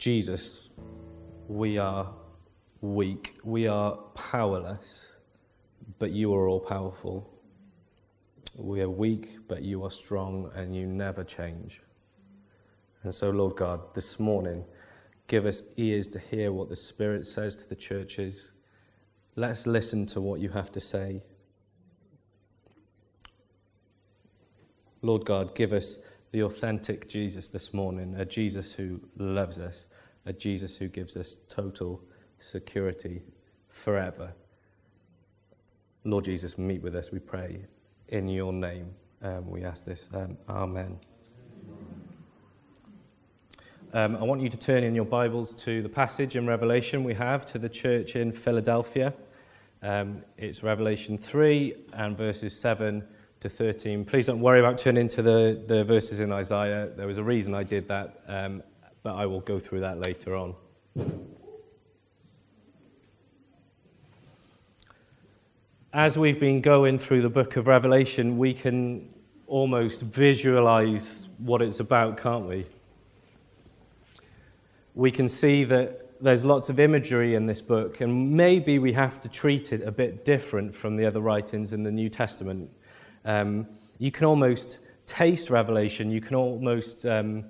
Jesus, we are weak, we are powerless, but you are all powerful. We are weak, but you are strong, and you never change. And so, Lord God, this morning, give us ears to hear what the Spirit says to the churches. Let's listen to what you have to say. Lord God, give us the authentic Jesus this morning, a Jesus who loves us, a Jesus who gives us total security forever. Lord Jesus, meet with us, we pray, in your name. We ask this. Amen. I want you to turn in your Bibles to the passage in Revelation we have to the church in Philadelphia. It's Revelation 3 and verses 7 to 13. Please don't worry about turning to the verses in Isaiah. There was a reason I did that, but I will go through that later on. As we've been going through the book of Revelation, we can almost visualize what it's about, can't we? We can see that there's lots of imagery in this book, and maybe we have to treat it a bit different from the other writings in the New Testament. You can almost taste Revelation. You can almost see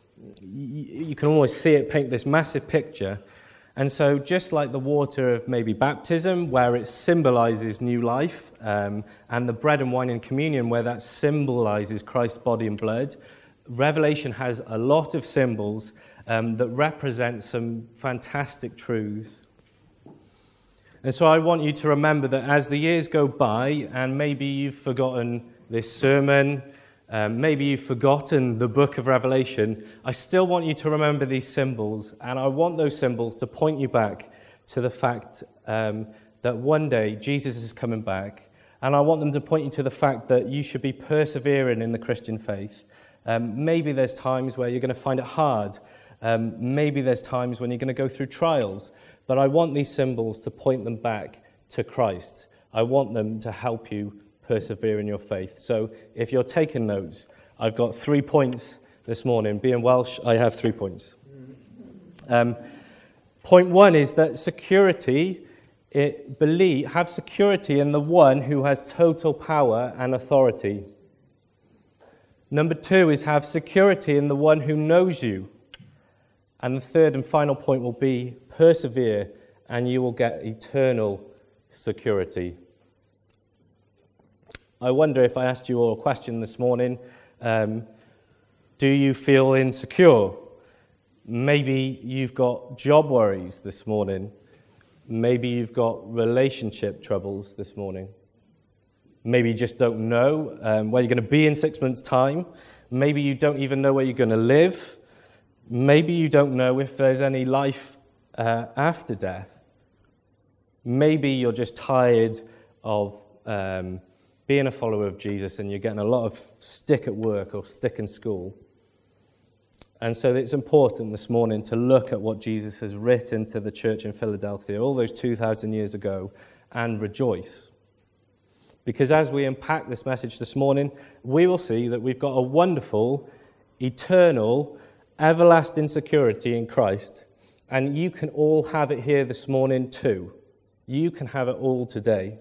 it paint this massive picture. And so just like the water of maybe baptism, where it symbolizes new life, and the bread and wine in communion, where that symbolizes Christ's body and blood, Revelation has a lot of symbols that represent some fantastic truths. And so I want you to remember that as the years go by, and maybe you've forgotten this sermon, maybe you've forgotten the book of Revelation, I still want you to remember these symbols, and I want those symbols to point you back to the fact that one day Jesus is coming back, and I want them to point you to the fact that you should be persevering in the Christian faith. Maybe there's times where you're going to find it hard. Maybe there's times when you're going to go through trials. But I want these symbols to point them back to Christ. I want them to help you persevere in your faith. So if you're taking notes, I've got 3 points this morning. Being Welsh, I have 3 points. Point 1 is that have security in the one who has total power and authority. Number 2 is have security in the one who knows you. And the third and final point will be persevere, and you will get eternal security. I wonder if I asked you all a question this morning, do you feel insecure? Maybe you've got job worries this morning. Maybe you've got relationship troubles this morning. Maybe you just don't know where you're going to be in 6 months' time. Maybe you don't even know where you're going to live. Maybe you don't know if there's any life after death. Maybe you're just tired of being a follower of Jesus and you're getting a lot of stick at work or stick in school. And so it's important this morning to look at what Jesus has written to the church in Philadelphia all those 2,000 years ago and rejoice. Because as we unpack this message this morning, we will see that we've got a wonderful, eternal, everlasting security in Christ. And you can all have it here this morning too. You can have it all today.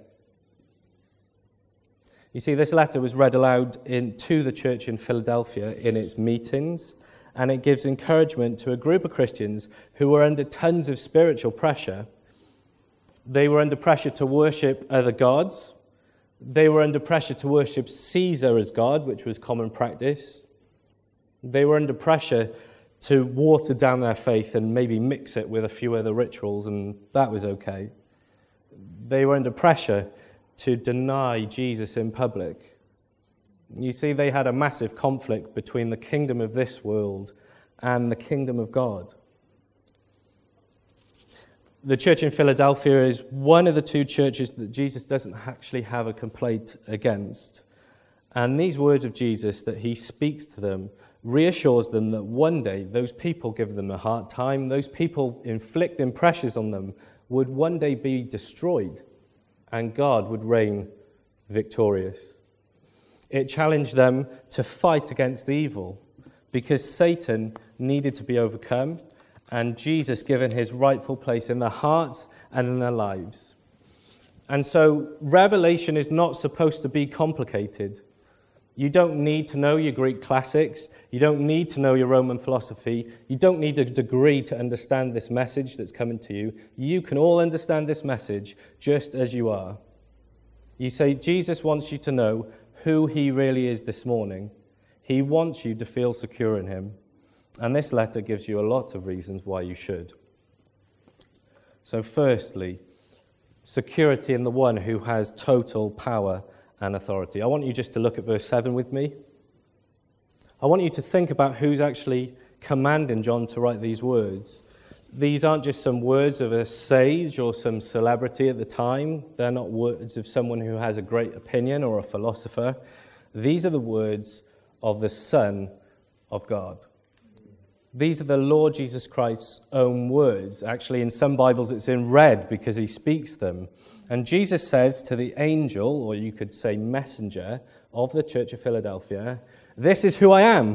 You see, this letter was read aloud to the church in Philadelphia in its meetings, and it gives encouragement to a group of Christians who were under tons of spiritual pressure. They were under pressure to worship other gods. They were under pressure to worship Caesar as God, which was common practice. They were under pressure to water down their faith and maybe mix it with a few other rituals, and that was okay. They were under pressure to deny Jesus in public. You see, they had a massive conflict between the kingdom of this world and the kingdom of God. The church in Philadelphia is one of the 2 churches that Jesus doesn't actually have a complaint against. And these words of Jesus that he speaks to them reassures them that one day those people give them a hard time, those people inflicting pressures on them would one day be destroyed and God would reign victorious. It challenged them to fight against evil because Satan needed to be overcome and Jesus given his rightful place in their hearts and in their lives. And so Revelation is not supposed to be complicated. You don't need to know your Greek classics. You don't need to know your Roman philosophy. You don't need a degree to understand this message that's coming to you. You can all understand this message just as you are. You say, Jesus wants you to know who he really is this morning. He wants you to feel secure in him. And this letter gives you a lot of reasons why you should. So firstly, security in the one who has total power and authority. I want you just to look at verse 7 with me. I want you to think about who's actually commanding John to write these words. These aren't just some words of a sage or some celebrity at the time. They're not words of someone who has a great opinion or a philosopher. These are the words of the Son of God. These are the Lord Jesus Christ's own words. Actually, in some Bibles, it's in red because he speaks them. And Jesus says to the angel, or you could say messenger, of the Church of Philadelphia, "This is who I am."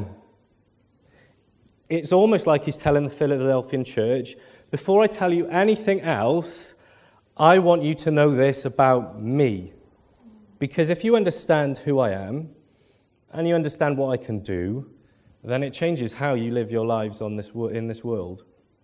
It's almost like he's telling the Philadelphian church, before I tell you anything else, I want you to know this about me. Because if you understand who I am, and you understand what I can do, then it changes how you live your lives in this world.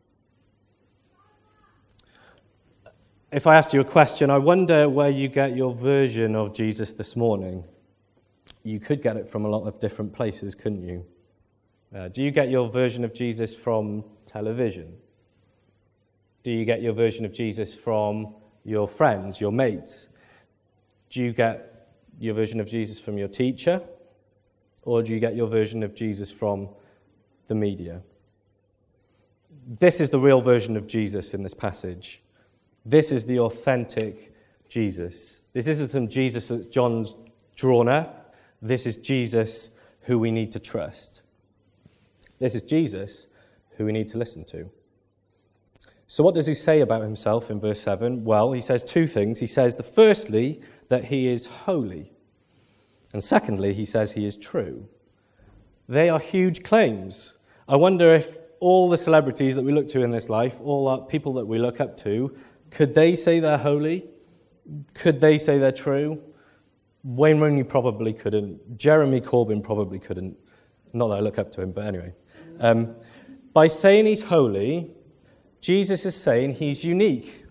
If I asked you a question, I wonder where you get your version of Jesus this morning. You could get it from a lot of different places, couldn't you? Do you get your version of Jesus from television? Do you get your version of Jesus from your friends, your mates? Do you get your version of Jesus from your teacher? Or do you get your version of Jesus from the media? This is the real version of Jesus in this passage. This is the authentic Jesus. This isn't some Jesus that John's drawn up. This is Jesus who we need to trust. This is Jesus who we need to listen to. So what does he say about himself in verse 7? Well, he says two things. He says, firstly, that he is holy. And secondly, he says he is true. They are huge claims. I wonder if all the celebrities that we look to in this life, all our people that we look up to, could they say they're holy? Could they say they're true? Wayne Rooney probably couldn't. Jeremy Corbyn probably couldn't. Not that I look up to him, but anyway. By saying he's holy, Jesus is saying he's unique.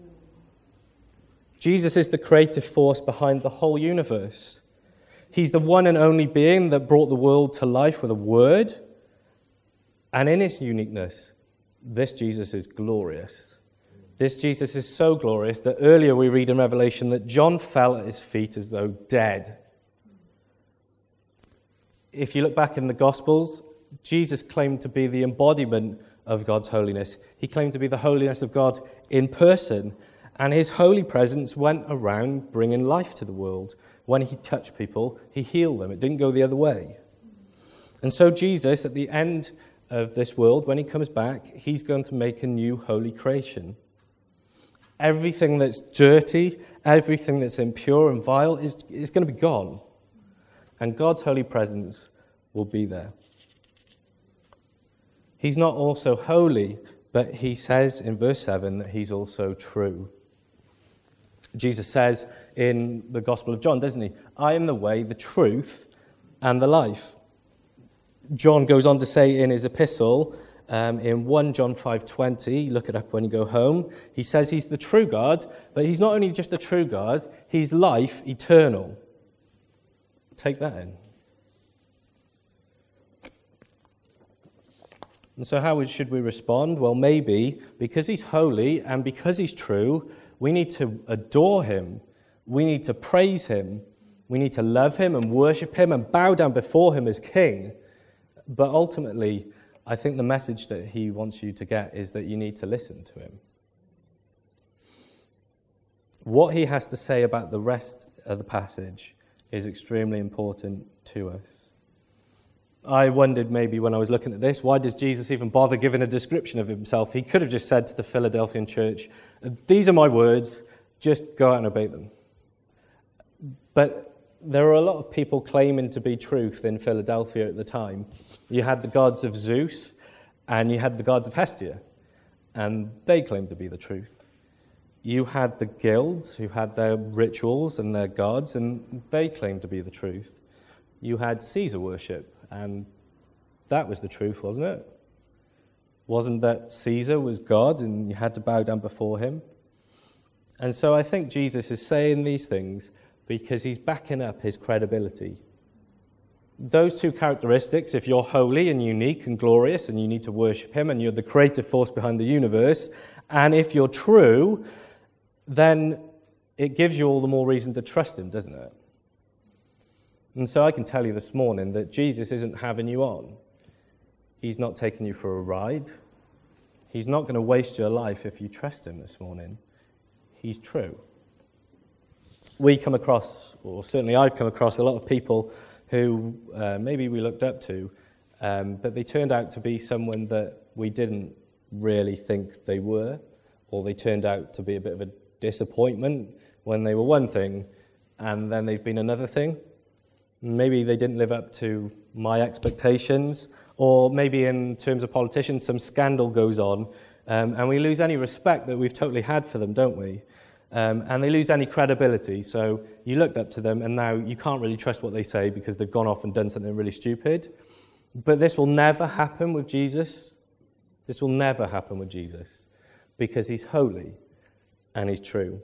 Jesus is the creative force behind the whole universe. He's the one and only being that brought the world to life with a word. And in his uniqueness, this Jesus is glorious. This Jesus is so glorious that earlier we read in Revelation that John fell at his feet as though dead. If you look back in the Gospels, Jesus claimed to be the embodiment of God's holiness. He claimed to be the holiness of God in person. And his holy presence went around bringing life to the world. When he touched people, he healed them. It didn't go the other way. And so Jesus, at the end of this world, when he comes back, he's going to make a new holy creation. Everything that's dirty, everything that's impure and vile is going to be gone. And God's holy presence will be there. He's not also holy, but he says in verse 7 that he's also true. Jesus says in the Gospel of John, doesn't he? I am the way, the truth, and the life. John goes on to say in his epistle, in 1 John 5:20, look it up when you go home, he says he's the true God, but he's not only just the true God, he's life eternal. Take that in. And so how should we respond? Well, maybe because he's holy and because he's true, we need to adore him. We need to praise him. We need to love him and worship him and bow down before him as king. But ultimately, I think the message that he wants you to get is that you need to listen to him. What he has to say about the rest of the passage is extremely important to us. I wondered maybe when I was looking at this, why does Jesus even bother giving a description of himself? He could have just said to the Philadelphian church, these are my words, just go out and obey them. But there were a lot of people claiming to be truth in Philadelphia at the time. You had the gods of Zeus and you had the gods of Hestia. and they claimed to be the truth. You had the guilds who had their rituals and their gods, and they claimed to be the truth. You had Caesar worship, and that was the truth, wasn't it? Wasn't that Caesar was God and you had to bow down before him? And so I think Jesus is saying these things because he's backing up his credibility. Those two characteristics, if you're holy and unique and glorious and you need to worship him and you're the creative force behind the universe, and if you're true, then it gives you all the more reason to trust him, doesn't it? And so I can tell you this morning that Jesus isn't having you on. He's not taking you for a ride. He's not going to waste your life if you trust him this morning. He's true. We come across, or certainly I've come across, a lot of people who maybe we looked up to, but they turned out to be someone that we didn't really think they were, or they turned out to be a bit of a disappointment when they were one thing, and then they've been another thing. Maybe they didn't live up to my expectations, or maybe in terms of politicians, some scandal goes on, and we lose any respect that we've totally had for them, don't we? And they lose any credibility. So you looked up to them, and now you can't really trust what they say because they've gone off and done something really stupid. But this will never happen with Jesus. This will never happen with Jesus because he's holy and he's true.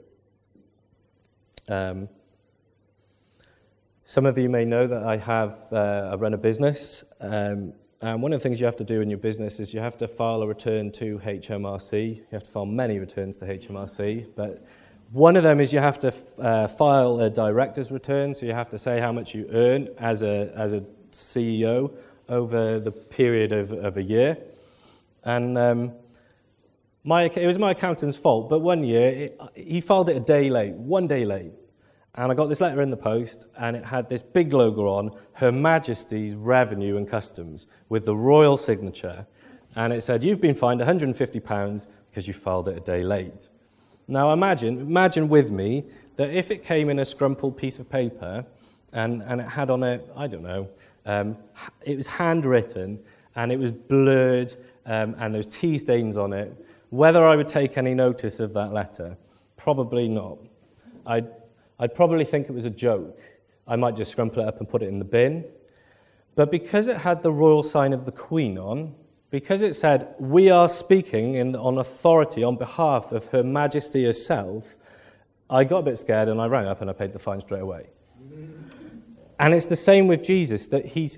Some of you may know that I run a business, and one of the things you have to do in your business is you have to file a return to HMRC. You have to file many returns to HMRC, but one of them is you have to file a director's return, so you have to say how much you earn as a CEO over the period of a year. And it was my accountant's fault, but one year he filed it one day late. And I got this letter in the post, and it had this big logo on, Her Majesty's Revenue and Customs, with the royal signature. And it said, you've been fined £150 because you filed it a day late. Now imagine with me that if it came in a scrumpled piece of paper, and it had on it, I don't know, it was handwritten, and it was blurred, and there was tea stains on it, whether I would take any notice of that letter? Probably not. I'd probably think it was a joke. I might just scrumple it up and put it in the bin. But because it had the royal sign of the Queen on, because it said, we are speaking on authority on behalf of Her Majesty herself, I got a bit scared and I rang up and I paid the fine straight away. And it's the same with Jesus, that he's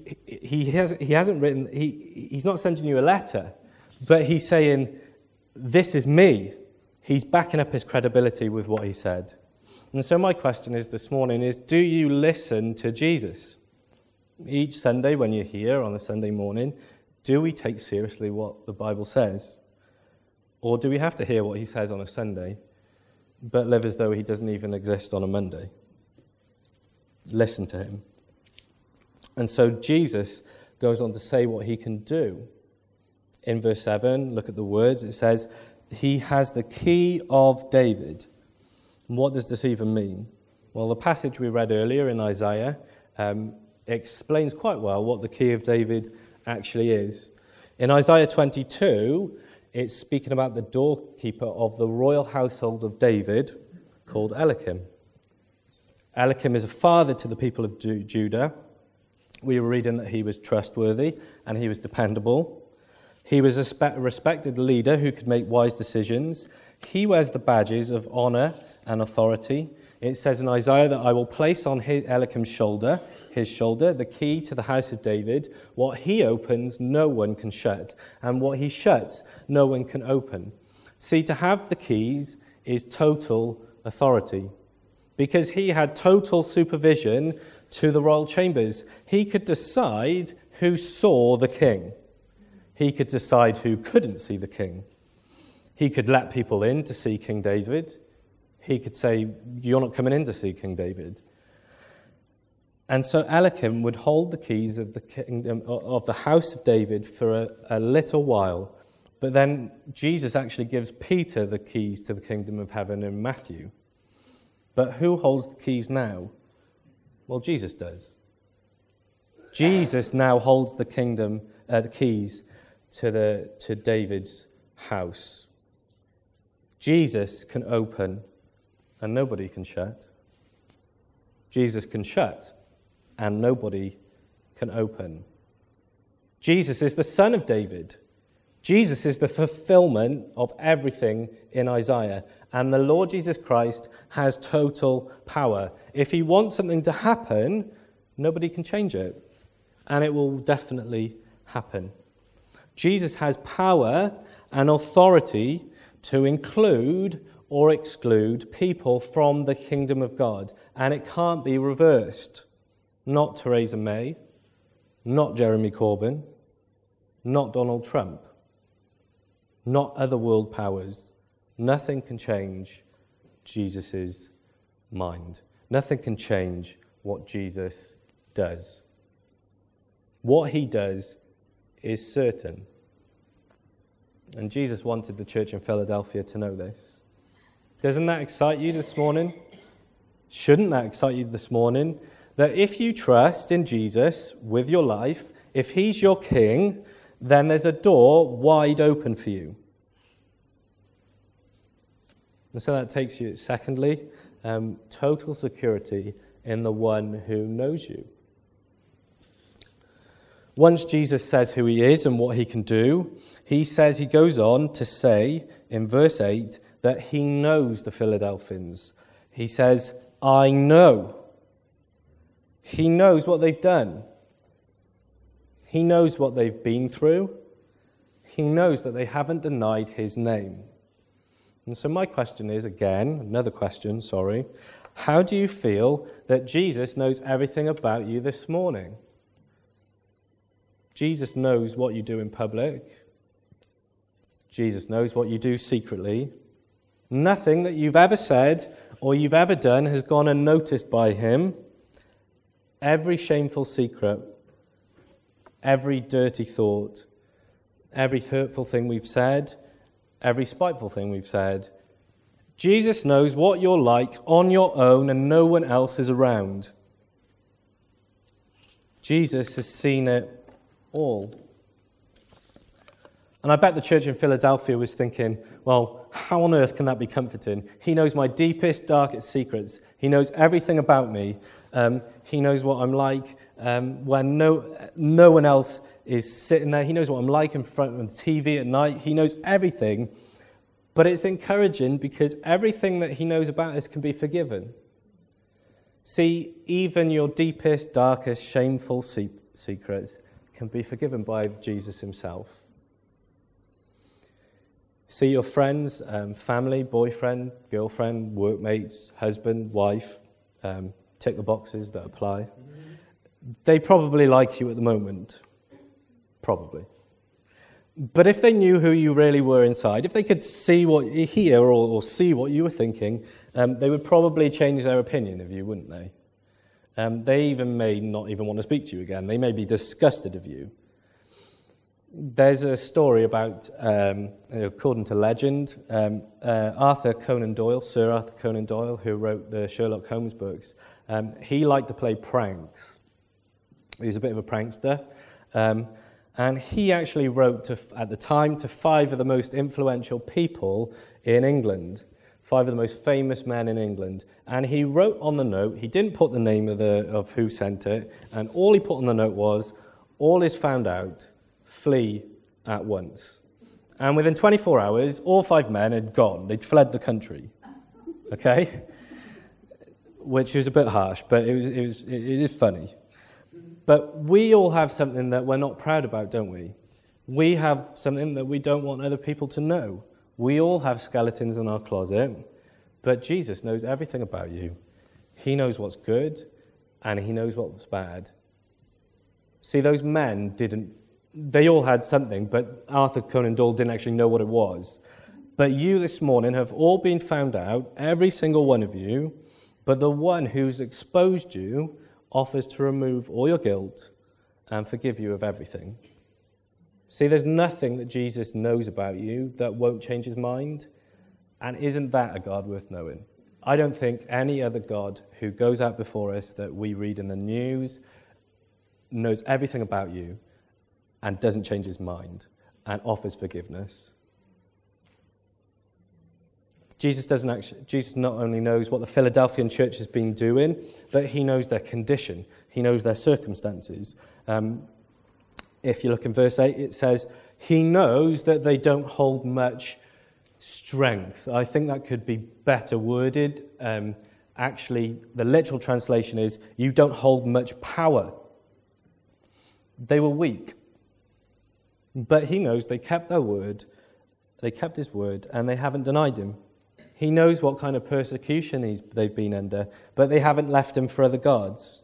not sending you a letter, but he's saying, this is me. He's backing up his credibility with what he said. And so my question is this morning is, do you listen to Jesus? Each Sunday when you're here on a Sunday morning, do we take seriously what the Bible says? Or do we have to hear what he says on a Sunday, but live as though he doesn't even exist on a Monday? Listen to him. And so Jesus goes on to say what he can do. In verse 7, look at the words. It says, he has the key of David. What does this even mean? Well, the passage we read earlier in Isaiah explains quite well what the key of David actually is. In Isaiah 22, it's speaking about the doorkeeper of the royal household of David called Eliakim. Eliakim is a father to the people of Judah. We were reading that he was trustworthy and he was dependable. He was a respected leader who could make wise decisions. He wears the badges of honor and authority. It says in Isaiah that I will place on Eliakim's shoulder, the key to the house of David. What he opens, no one can shut, and what he shuts, no one can open. See, to have the keys is total authority, because he had total supervision to the royal chambers. He could decide who saw the king. He could decide who couldn't see the king. He could let people in to see King David. He could say, you're not coming in to see King David. And so Eliakim would hold the keys of the kingdom of the house of David for a little while. But then Jesus actually gives Peter the keys to the kingdom of heaven in Matthew. But who holds the keys now? Well, Jesus does. Jesus now holds the keys to David's house. Jesus can open and nobody can shut. Jesus can shut and nobody can open. Jesus is the Son of David. Jesus is the fulfillment of everything in Isaiah. And the Lord Jesus Christ has total power. If he wants something to happen, nobody can change it. And it will definitely happen. Jesus has power and authority to include or exclude people from the kingdom of God. And it can't be reversed. Not Theresa May, not Jeremy Corbyn, not Donald Trump, not other world powers. Nothing can change Jesus' mind. Nothing can change what Jesus does. What he does is certain. And Jesus wanted the church in Philadelphia to know this. Doesn't that excite you this morning? Shouldn't that excite you this morning? That if you trust in Jesus with your life, if he's your king, then there's a door wide open for you. And so that takes you, secondly, total security in the one who knows you. Once Jesus says who he is and what he can do, he goes on to say in verse 8 that he knows the Philadelphians. He says, I know. He knows what they've done. He knows what they've been through. He knows that they haven't denied his name. And so my question is, again, another question, sorry. How do you feel that Jesus knows everything about you this morning? Jesus knows what you do in public. Jesus knows what you do secretly. Nothing that you've ever said or you've ever done has gone unnoticed by him. Every shameful secret, every dirty thought, every hurtful thing we've said, every spiteful thing we've said. Jesus knows what you're like on your own and no one else is around. Jesus has seen it all. And I bet the church in Philadelphia was thinking, well, how on earth can that be comforting? He knows my deepest, darkest secrets. He knows everything about me. He knows what I'm like when no one else is sitting there. He knows what I'm like in front of the TV at night. He knows everything. But it's encouraging because everything that he knows about us can be forgiven. See, even your deepest, darkest, shameful secrets can be forgiven by Jesus himself. See, your friends, family, boyfriend, girlfriend, workmates, husband, wife, tick the boxes that apply. They probably like you at the moment. Probably. But if they knew who you really were inside, if they could see what you hear or see what you were thinking, they would probably change their opinion of you, wouldn't they? They even may not even want to speak to you again. They may be disgusted of you. There's a story about, according to legend, Arthur Conan Doyle, Sir Arthur Conan Doyle, who wrote the Sherlock Holmes books. He liked to play pranks. He was a bit of a prankster. And he actually wrote, at the time, to 5 of the most influential people in England, 5 of the most famous men in England. And he wrote on the note, he didn't put the name of who sent it, and all he put on the note was, all is found out, flee at once. And within 24 hours, all 5 men had gone. They'd fled the country. Okay? Which was a bit harsh, but it is funny. But we all have something that we're not proud about, don't we? We have something that we don't want other people to know. We all have skeletons in our closet, but Jesus knows everything about you. He knows what's good, and he knows what's bad. See, those men they all had something, but Arthur Conan Doyle didn't actually know what it was. But you this morning have all been found out, every single one of you, but the one who's exposed you offers to remove all your guilt and forgive you of everything. See, there's nothing that Jesus knows about you that won't change his mind. And isn't that a God worth knowing? I don't think any other God who goes out before us that we read in the news knows everything about you and doesn't change his mind and offers forgiveness. Jesus not only knows what the Philadelphian church has been doing, but he knows their condition. He knows their circumstances. If you look in verse 8, it says, he knows that they don't hold much strength. I think that could be better worded. Actually, the literal translation is, you don't hold much power. They were weak. But he knows they kept their word, they kept his word, and they haven't denied him. He knows what kind of persecution they've been under, but they haven't left him for other gods.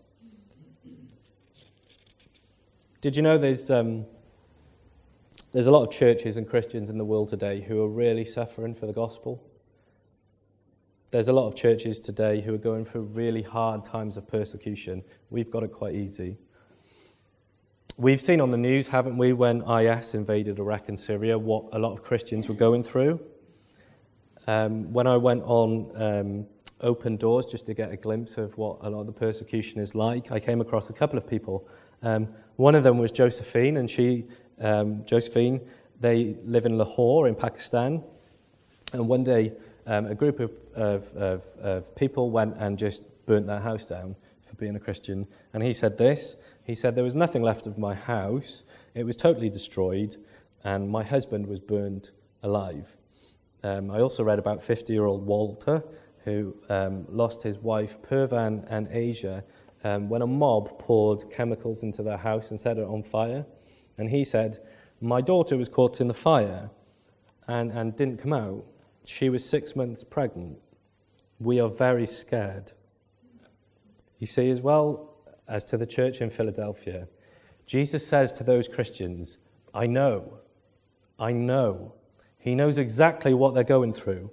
Did you know there's a lot of churches and Christians in the world today who are really suffering for the gospel? There's a lot of churches today who are going through really hard times of persecution. We've got it quite easy. We've seen on the news, haven't we, when IS invaded Iraq and Syria, what a lot of Christians were going through. When I went on Open Doors, just to get a glimpse of what a lot of the persecution is like, I came across a couple of people. One of them was Josephine, and Josephine, they live in Lahore in Pakistan. And one day, a group of people went and just burnt their house down for being a Christian. And he said this. He said, there was nothing left of my house. It was totally destroyed, and my husband was burned alive. I also read about 50-year-old Walter, who lost his wife, Purvan, and Asia, when a mob poured chemicals into their house and set it on fire. And he said, my daughter was caught in the fire and didn't come out. She was 6 months pregnant. We are very scared. You see, as well as to the church in Philadelphia, Jesus says to those Christians, I know. He knows exactly what they're going through.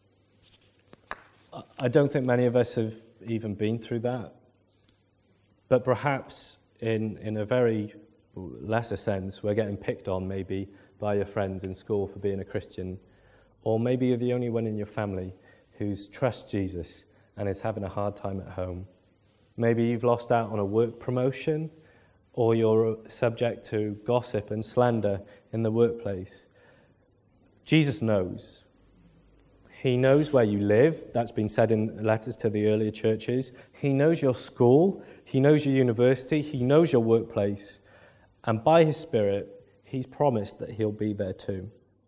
I don't think many of us have even been through that. But perhaps in a very lesser sense, we're getting picked on maybe by your friends in school for being a Christian. Or maybe you're the only one in your family who's trusts Jesus and is having a hard time at home. Maybe you've lost out on a work promotion, or you're subject to gossip and slander in the workplace. Jesus knows. He knows where you live. That's been said in letters to the earlier churches. He knows your school. He knows your university. He knows your workplace. And by his Spirit, he's promised that he'll be there too.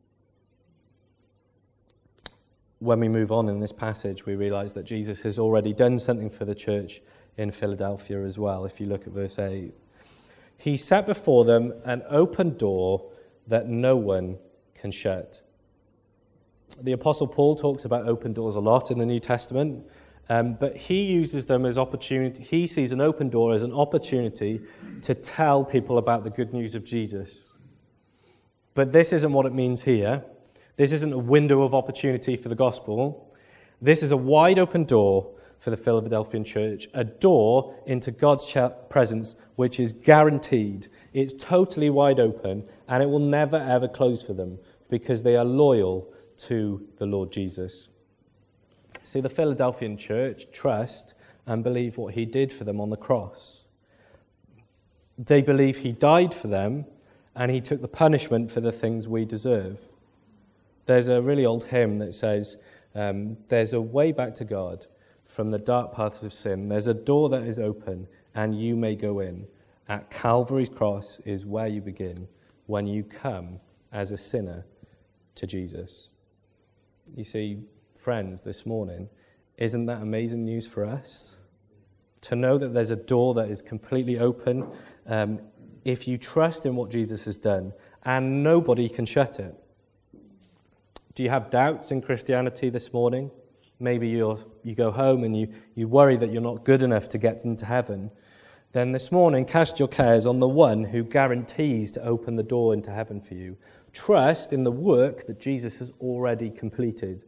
When we move on in this passage, we realize that Jesus has already done something for the church in Philadelphia as well. If you look at verse 8, he set before them an open door that no one can shut. The Apostle Paul talks about open doors a lot in the New Testament, but he uses them as opportunity. He sees an open door as an opportunity to tell people about the good news of Jesus. But this isn't what it means here. This isn't a window of opportunity for the gospel. This is a wide open door for the Philadelphian church, a door into God's presence which is guaranteed. It's totally wide open, and it will never ever close for them because they are loyal to the Lord Jesus. See, the Philadelphian church trust and believe what he did for them on the cross. They believe he died for them and he took the punishment for the things we deserve. There's a really old hymn that says, there's a way back to God from the dark paths of sin. There's a door that is open and you may go in. At Calvary's cross is where you begin when you come as a sinner to Jesus. You see, friends, this morning, isn't that amazing news for us? To know that there's a door that is completely open if you trust in what Jesus has done, and nobody can shut it. Do you have doubts in Christianity this morning? Maybe you go home and you worry that you're not good enough to get into heaven. Then this morning, cast your cares on the one who guarantees to open the door into heaven for you. Trust in the work that Jesus has already completed.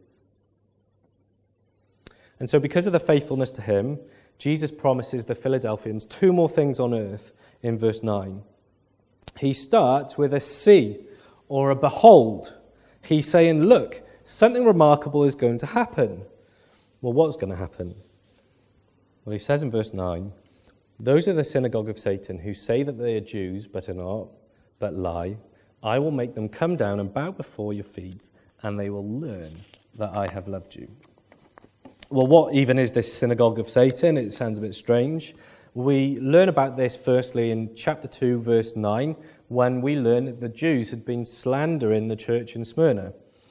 And so because of the faithfulness to him, Jesus promises the Philadelphians two more things on earth in verse 9. He starts with a see or a behold. He's saying, look, something remarkable is going to happen. Well, what's going to happen? Well, he says in verse 9, those are the synagogue of Satan who say that they are Jews but are not, but lie. I will make them come down and bow before your feet, and they will learn that I have loved you. Well, what even is this synagogue of Satan? It sounds a bit strange. We learn about this firstly in chapter 2, verse 9, when we learn that the Jews had been slandering the church in Smyrna.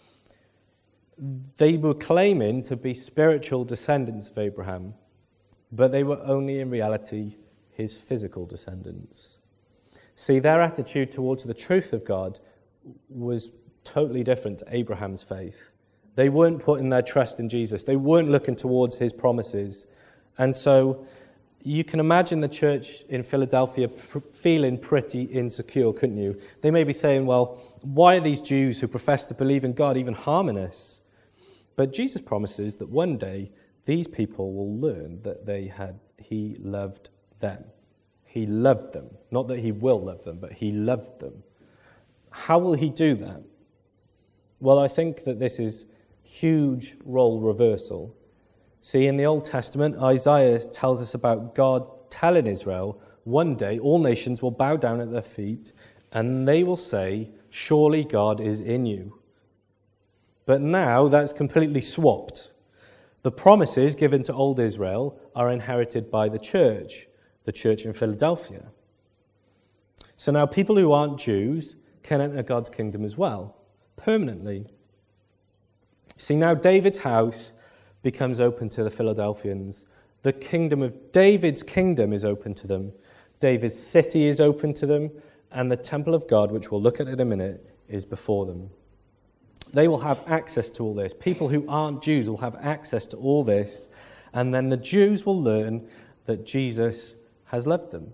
They were claiming to be spiritual descendants of Abraham, but they were only in reality his physical descendants. See, their attitude towards the truth of God was totally different to Abraham's faith. They weren't putting their trust in Jesus. They weren't looking towards his promises. And so you can imagine the church in Philadelphia feeling pretty insecure, couldn't you? They may be saying, well, why are these Jews who profess to believe in God even harming us? But Jesus promises that one day these people will learn that he loved them. He loved them. Not that he will love them, but he loved them. How will he do that? Well, I think that this is huge role reversal. See, in the Old Testament, Isaiah tells us about God telling Israel, one day all nations will bow down at their feet and they will say, surely God is in you. But now that's completely swapped. The promises given to old Israel are inherited by the church in Philadelphia. So now people who aren't Jews can enter God's kingdom as well, permanently. See, now David's house becomes open to the Philadelphians. The kingdom of David's kingdom is open to them. David's city is open to them, and the temple of God, which we'll look at in a minute, is before them. They will have access to all this. People who aren't Jews will have access to all this, and then the Jews will learn that Jesus has loved them.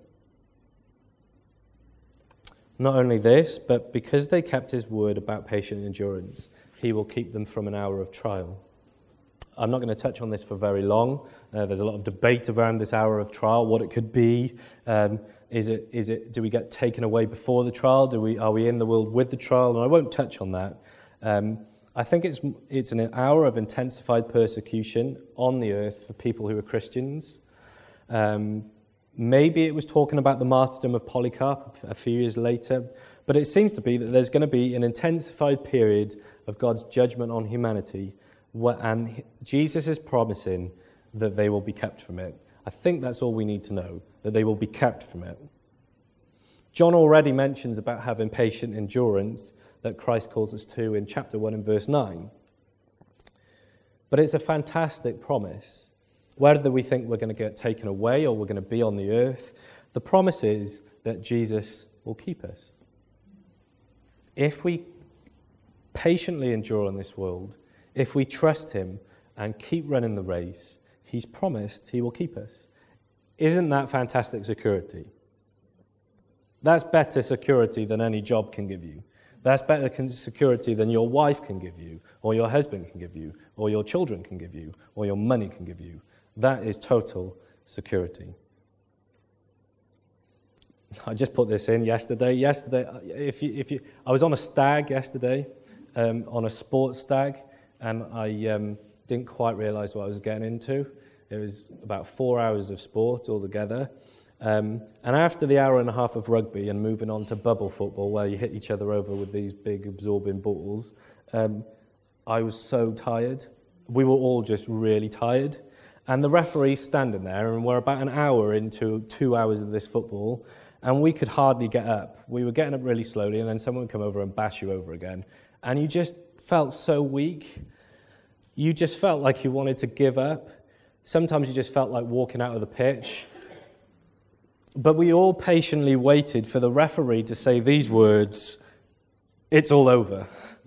Not only this, but because they kept his word about patient endurance, he will keep them from an hour of trial. I'm not going to touch on this for very long. There's a lot of debate around this hour of trial, what it could be. Is it? Do we get taken away before the trial? Are we in the world with the trial? And I won't touch on that. I think it's an hour of intensified persecution on the earth for people who are Christians. Maybe it was talking about the martyrdom of Polycarp a few years later, but it seems to be that there's going to be an intensified period of God's judgment on humanity, and Jesus is promising that they will be kept from it. I think that's all we need to know, that they will be kept from it. John already mentions about having patient endurance that Christ calls us to in chapter 1 and verse 9. But it's a fantastic promise. Whether we think we're going to get taken away or we're going to be on the earth, the promise is that Jesus will keep us. If we patiently endure in this world, if we trust him and keep running the race, he's promised he will keep us. Isn't that fantastic security? That's better security than any job can give you. That's better security than your wife can give you, or your husband can give you, or your children can give you, or your money can give you. That is total security. I just put this in yesterday. I was on a stag yesterday, on a sports stag, and I didn't quite realise what I was getting into. It was about 4 hours of sport altogether. And after the hour and a half of rugby and moving on to bubble football, where you hit each other over with these big absorbing balls, I was so tired. We were all just really tired. And the referee's standing there, and we're about an hour into 2 hours of this football, and we could hardly get up. We were getting up really slowly, and then someone would come over and bash you over again. And you just felt so weak. You just felt like you wanted to give up. Sometimes you just felt like walking out of the pitch. But we all patiently waited for the referee to say these words, "It's all over."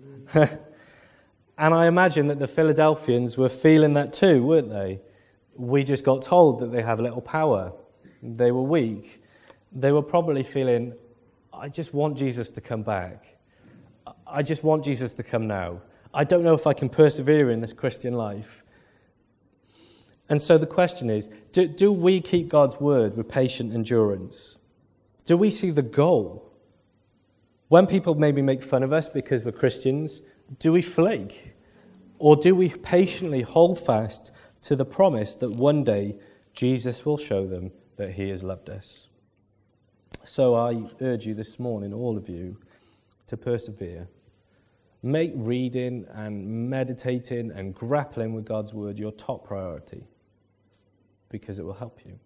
And I imagine that the Philadelphians were feeling that too, weren't they? We just got told that they have little power. They were weak. They were probably feeling, I just want Jesus to come back. I just want Jesus to come now. I don't know if I can persevere in this Christian life. And so the question is, do we keep God's word with patient endurance? Do we see the goal? When people maybe make fun of us because we're Christians, do we flake? Or do we patiently hold fast to the promise that one day Jesus will show them that he has loved us? So I urge you this morning, all of you, to persevere. Make reading and meditating and grappling with God's word your top priority, because it will help you.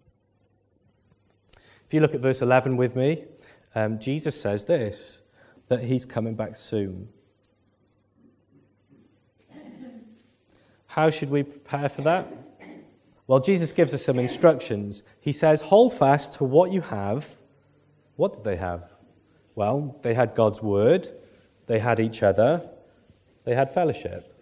If you look at verse 11 with me, Jesus says this, that he's coming back soon. How should we prepare for that? Well, Jesus gives us some instructions. He says, hold fast to what you have. What did they have? Well, they had God's word, they had each other, they had fellowship.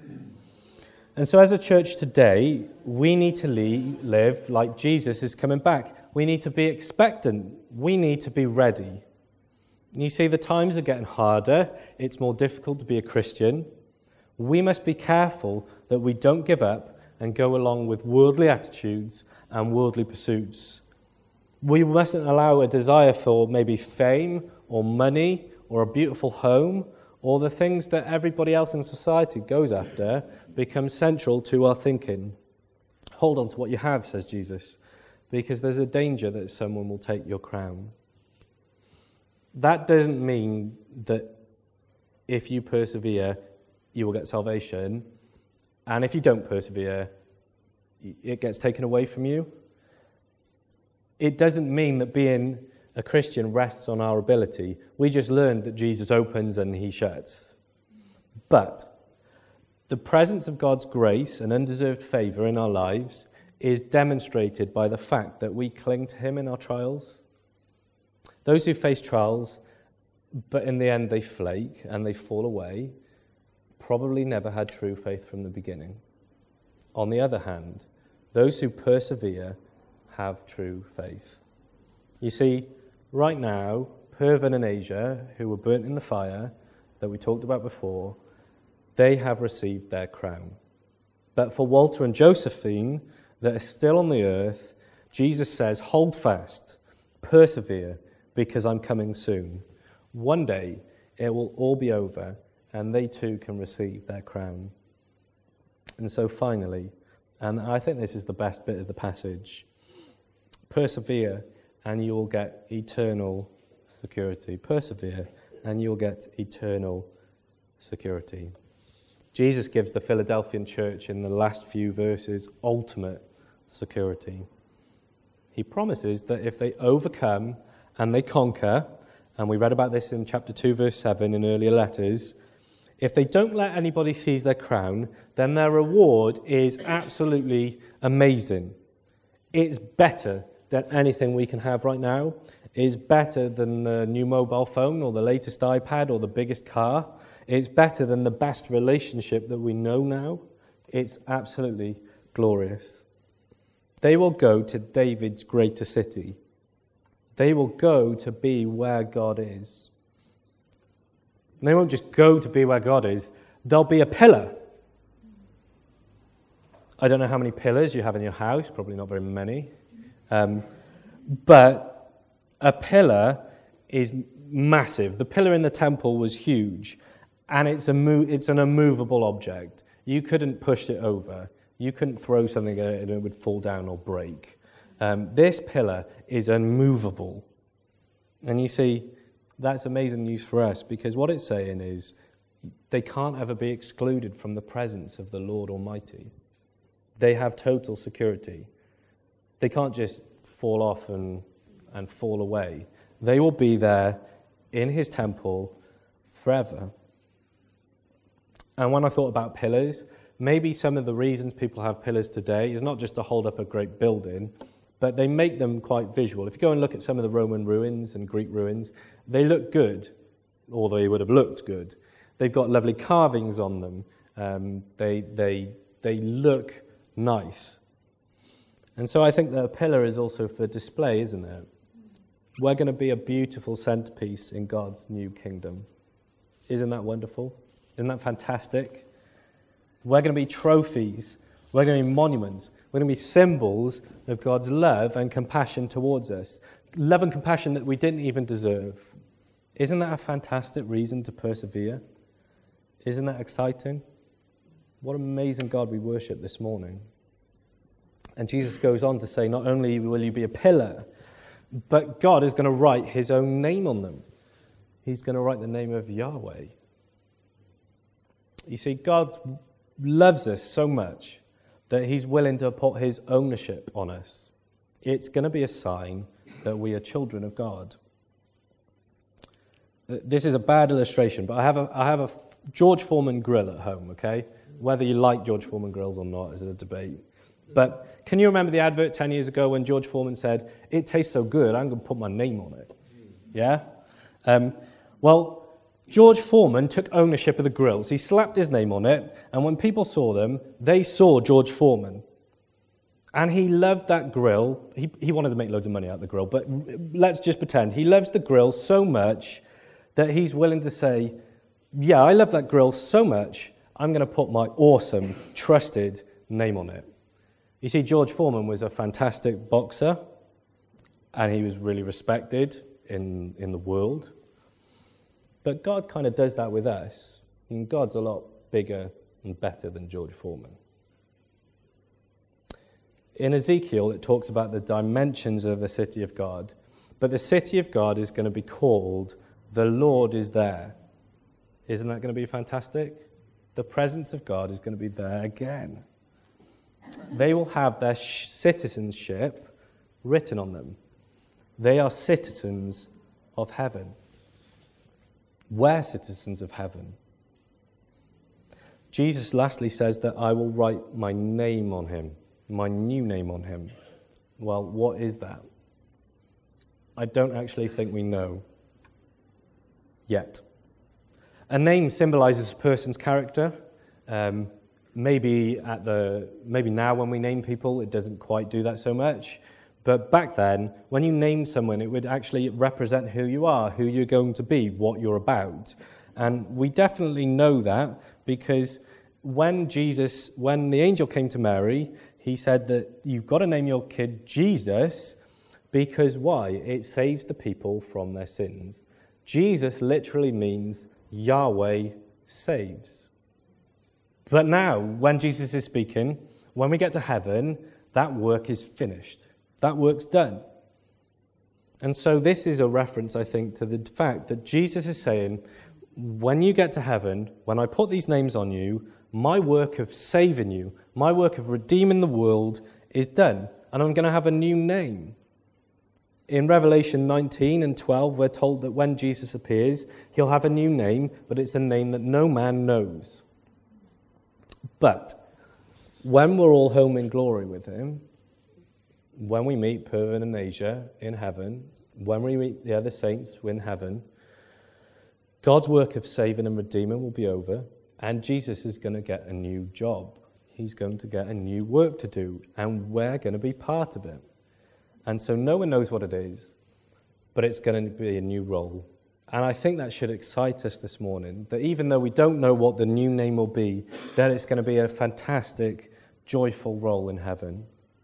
And so as a church today, we need to live like Jesus is coming back. We need to be expectant. We need to be ready. You see, the times are getting harder. It's more difficult to be a Christian. We must be careful that we don't give up and go along with worldly attitudes and worldly pursuits. We mustn't allow a desire for maybe fame or money or a beautiful home or the things that everybody else in society goes after become central to our thinking. Hold on to what you have, says Jesus, because there's a danger that someone will take your crown. That doesn't mean that if you persevere, you will get salvation, and if you don't persevere, it gets taken away from you. It doesn't mean that being a Christian rests on our ability. We just learned that Jesus opens and he shuts. But the presence of God's grace and undeserved favor in our lives is demonstrated by the fact that we cling to him in our trials. Those who face trials, but in the end they flake and they fall away, probably never had true faith from the beginning. On the other hand, those who persevere have true faith. You see, right now, Pervin and Asia, who were burnt in the fire that we talked about before, they have received their crown. But for Walter and Josephine, that are still on the earth, Jesus says, hold fast, persevere, because I'm coming soon. One day, it will all be over, and they too can receive their crown. And so finally, and I think this is the best bit of the passage, persevere and you will get eternal security. Persevere and you'll get eternal security. Jesus gives the Philadelphian church in the last few verses ultimate security. He promises that if they overcome and they conquer, and we read about this in chapter 2, verse 7 in earlier letters, if they don't let anybody seize their crown, then their reward is absolutely amazing. It's better than anything we can have right now. It's better than the new mobile phone or the latest iPad or the biggest car. It's better than the best relationship that we know now. It's absolutely glorious. They will go to David's greater city. They will go to be where God is. They won't just go to be where God is. They'll be a pillar. I don't know how many pillars you have in your house. Probably not very many. But a pillar is massive. The pillar in the temple was huge. And it's an immovable object. You couldn't push it over. You couldn't throw something at it and it would fall down or break. This pillar is unmovable. And you see, that's amazing news for us, because what it's saying is they can't ever be excluded from the presence of the Lord Almighty. They have total security. They can't just fall off and fall away. They will be there in his temple forever. And when I thought about pillars, maybe some of the reasons people have pillars today is not just to hold up a great building, but they make them quite visual. If you go and look at some of the Roman ruins and Greek ruins, they look good, or they would have looked good. They've got lovely carvings on them. They look nice. And so I think that a pillar is also for display, isn't it? We're going to be a beautiful centerpiece in God's new kingdom. Isn't that wonderful? Isn't that fantastic? We're going to be trophies. We're going to be monuments. We're going to be symbols of God's love and compassion towards us. Love and compassion that we didn't even deserve. Isn't that a fantastic reason to persevere? Isn't that exciting? What an amazing God we worship this morning. And Jesus goes on to say, not only will you be a pillar, but God is going to write his own name on them. He's going to write the name of Yahweh. You see, God loves us so much that he's willing to put his ownership on us. It's going to be a sign that we are children of God. This is a bad illustration, but I have a George Foreman grill at home, okay? Whether you like George Foreman grills or not is a debate. But can you remember the advert 10 years ago when George Foreman said, "It tastes so good, I'm going to put my name on it"? Yeah? Well, George Foreman took ownership of the grills. He slapped his name on it, and when people saw them, they saw George Foreman. And he loved that grill. He wanted to make loads of money out of the grill, but let's just pretend. He loves the grill so much that he's willing to say, yeah, I love that grill so much, I'm going to put my awesome, trusted name on it. You see, George Foreman was a fantastic boxer, and he was really respected in the world. But God kind of does that with us. And God's a lot bigger and better than George Foreman. In Ezekiel, it talks about the dimensions of the city of God. But the city of God is going to be called "The Lord is There." Isn't that going to be fantastic? The presence of God is going to be there again. They will have their citizenship written on them. They are citizens of heaven. We're citizens of heaven. Jesus lastly says that I will write my name on him, my new name on him. Well, what is that? I don't actually think we know yet. A name symbolizes a person's character. Maybe now when we name people, it doesn't quite do that so much. But back then, when you named someone, it would actually represent who you are, who you're going to be, what you're about. And we definitely know that because when the angel came to Mary, he said that you've got to name your kid Jesus because why? It saves the people from their sins. Jesus literally means Yahweh saves. But now, when Jesus is speaking, when we get to heaven, that work is finished. That work's done. And so this is a reference, I think, to the fact that Jesus is saying, when you get to heaven, when I put these names on you, my work of saving you, my work of redeeming the world is done. And I'm going to have a new name. In Revelation 19 and 12, we're told that when Jesus appears, he'll have a new name, but it's a name that no man knows. But when we're all home in glory with him, when we meet Pervin and Asia in heaven, when we meet the other saints in heaven, God's work of saving and redeeming will be over, and Jesus is going to get a new job. He's going to get a new work to do, and we're going to be part of it. And so no one knows what it is, but it's going to be a new role. And I think that should excite us this morning, that even though we don't know what the new name will be, that it's going to be a fantastic, joyful role in heaven.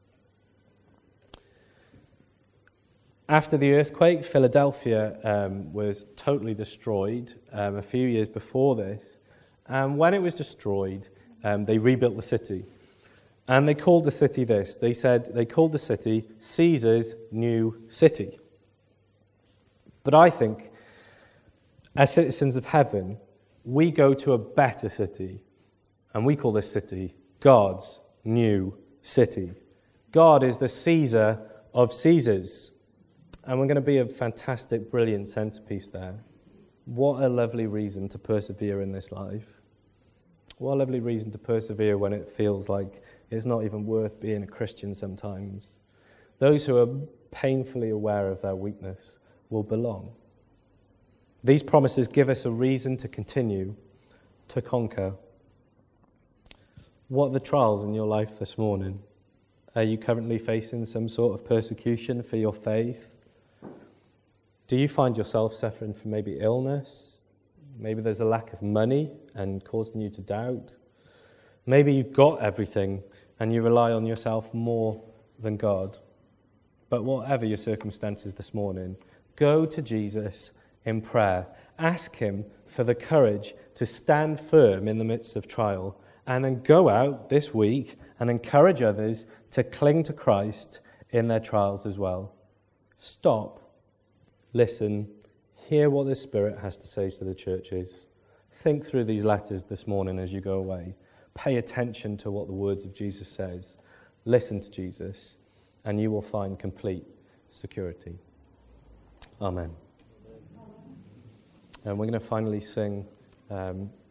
After the earthquake, Philadelphia was totally destroyed a few years before this. And when it was destroyed, they rebuilt the city. And they called the city this. They called the city Caesar's New City. But I think, as citizens of heaven, we go to a better city. And we call this city God's New City. God is the Caesar of Caesars. And we're going to be a fantastic, brilliant centerpiece there. What a lovely reason to persevere in this life. What a lovely reason to persevere when it feels like it's not even worth being a Christian sometimes. Those who are painfully aware of their weakness will belong. These promises give us a reason to continue to conquer. What are the trials in your life this morning? Are you currently facing some sort of persecution for your faith? Do you find yourself suffering from maybe illness? Maybe there's a lack of money and causing you to doubt. Maybe you've got everything and you rely on yourself more than God. But whatever your circumstances this morning, go to Jesus in prayer. Ask him for the courage to stand firm in the midst of trial, and then go out this week and encourage others to cling to Christ in their trials as well. Stop, listen, hear what the Spirit has to say to the churches. think through these letters this morning as you go away. Pay attention to what the words of Jesus says. Listen to Jesus, and you will find complete security. Amen. And we're going to finally sing